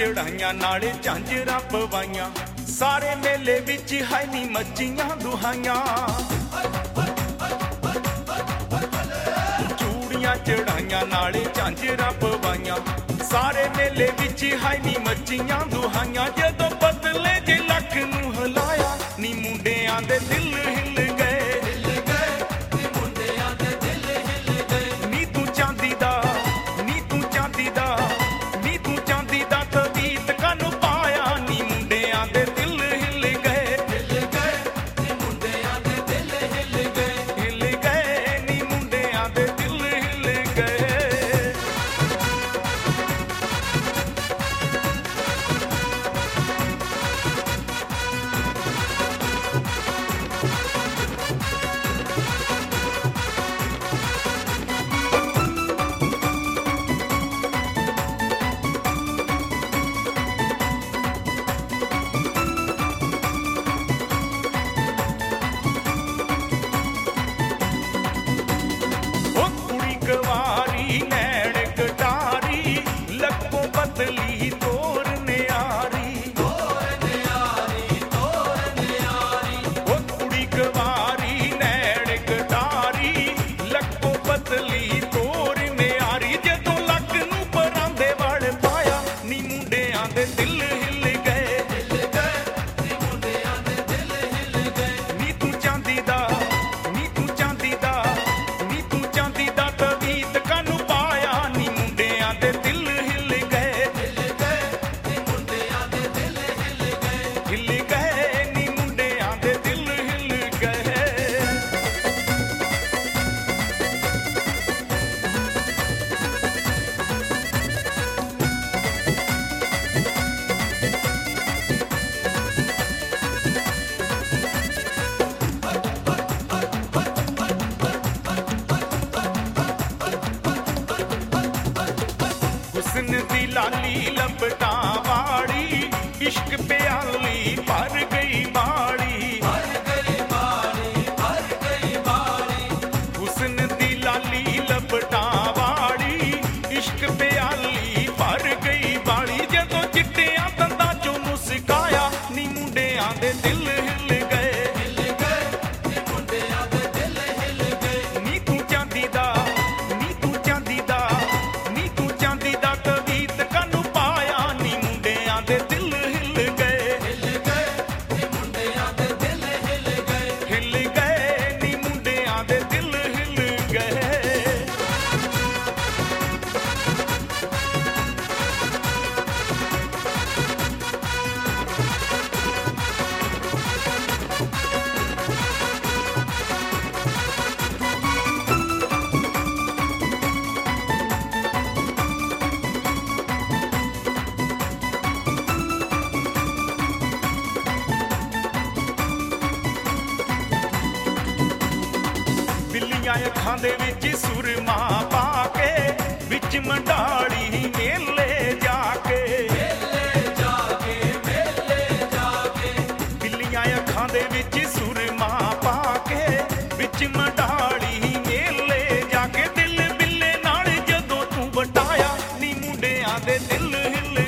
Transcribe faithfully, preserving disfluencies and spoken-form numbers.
ਚੜਾਈਆਂ ਨਾਲੇ ਝਾਂਜਰਾਂ ਪਵਾਈਆਂ ਸਾਰੇ ਮੇਲੇ ਵਿੱਚ ਹੈ ਨੀ ਮੱਚੀਆਂ ਦੁਹਾਈਆਂ ਚੂੜੀਆਂ ਚੜਾਈਆਂ ਨਾਲੇ ਝਾਂਜਰਾਂ ਪਵਾਈਆਂ ਸਾਰੇ ਮੇਲੇ ਵਿੱਚ ਹੈ ਨੀ ਮੱਚੀਆਂ ਦੁਹਾਈਆਂ ਜਦੋਂ ਬਦਲੇ ਜੇ ਲੱਖ ਨੂੰ ਹਿਲਾਇਆ ਨੀ ਮੁੰਡਿਆਂ ਦੇ ਦਿਲ ਹਿੱਲ ਗਏ ਬਦਲੀ ਤੋਰ ਨਿਆਰੀ ਤੋਰ ਨਿਆਰੀ ਤੋਰ ਨਿਆਰੀ ਉਹ ਕੁੜੀ ਗਵਾਰੀ ਨੈਣ ਕਟਾਰੀ ਲੱਕੋ ਬਦਲੀ ਤੋਰ ਨਿਆਰੀ ਜਦੋਂ ਲੱਕ ਨੂੰ ਪਰਾਂਦੇ ਵੜ ਪਾਇਆ ਨੀ ਮੁੰਡਿਆਂ ਦੇ ਦਿਲ ਹਿੱਲ ਗਏ ਹਿੱਲ ਗਏ ਨੀ ਮੁੰਡਿਆਂ ਦੇ ਦਿਲ ਹਿੱਲ ਗਏ ਨੀ ਤੂੰ ਚਾਂਦੀ ਦਾ ਨੀ ਤੂੰ ਚਾਂਦੀ ਦਾ ਨੀ ਤੂੰ ਚਾਂਦੀ ਦਾ ਤਵੀਤ ਕਾਨੂੰ ਪਾਇਆ ਨੀ ਮੁੰਡਿਆਂ ਦੇ ਦਿਲ हुस्न दी लाली लपटा वाड़ी इश्क प्याली भर गई बाड़ी भर गई बाड़ी भर गई बाड़ी हुस्न दी लाली लपटा वाड़ी इश्क प्याली भर गई बाड़ी जदों चिट्टियां दंदां चों मुस्काया नी मुंडियां दे दिल हिल गए हिल गए नी मुंडियां दे दिल हिल गए नी तू चांदी दा नी तू चांदी दा नी तू चांदी दा कवीत कानू पाया नी मुंडियां दे दिल हिल गए हिल गए नी मुंडियां दे दिल हिल गए हिल गए नी मुंडियां दे दिल हिल गए ਅੱਖਾਂ ਦੇ ਵਿੱਚ ਸੁਰਮਾ ਪਾ ਕੇ ਵਿੱਚ ਮੰਡਾੜੀ ਮੇਲੇ ਜਾ ਕੇ ਮੇਲੇ ਜਾ ਕੇ ਮੇਲੇ ਜਾ ਕੇ ਬਿੱਲੀਆਂ ਅੱਖਾਂ ਦੇ ਵਿੱਚ ਸੁਰਮਾ ਪਾ ਕੇ ਵਿੱਚ ਮੰਡਾੜੀ ਮੇਲੇ ਜਾ ਕੇ ਦਿਲ ਬਿੱਲੇ ਨਾਲ ਜਦੋਂ ਤੂੰ ਵਟਾਇਆ ਨੀ ਮੁੰਡਿਆਂ ਦੇ ਦਿਲ ਹਿੱਲ